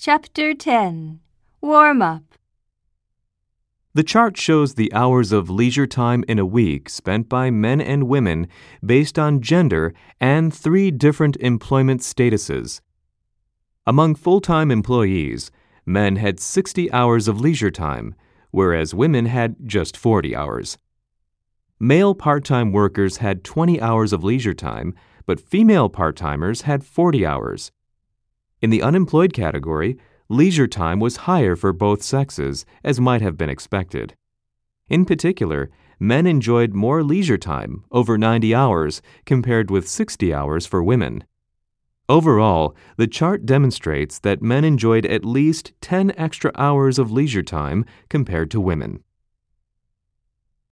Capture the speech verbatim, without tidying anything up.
Chapter ten. Warm-up. The chart shows the hours of leisure time in a week spent by men and women based on gender and three different employment statuses. Among full-time employees, men had sixty hours of leisure time, whereas women had just forty hours. Male part-time workers had twenty hours of leisure time, but female part-timers had forty hours. In the unemployed category, leisure time was higher for both sexes, as might have been expected. In particular, men enjoyed more leisure time, over ninety hours, compared with sixty hours for women. Overall, the chart demonstrates that men enjoyed at least ten extra hours of leisure time compared to women.